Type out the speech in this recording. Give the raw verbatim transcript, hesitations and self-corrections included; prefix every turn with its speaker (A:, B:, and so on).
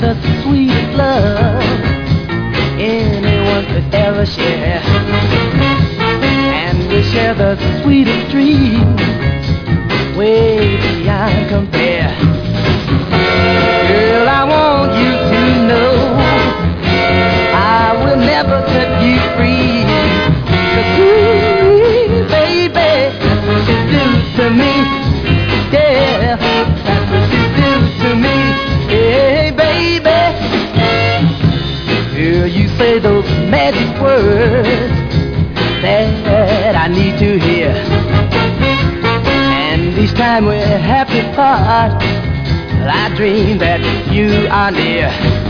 A: the sweetest love anyone could ever share, and we share the sweetest dreams way beyond compare. Girl, I want you to know I will never set you free. 'Cause ooh, baby, that's what you do to me. Yeah, that's what you do to me. Hey, baby, girl, you say those magic words that I need to hear. And each time we're happy apart, I dream that you are near.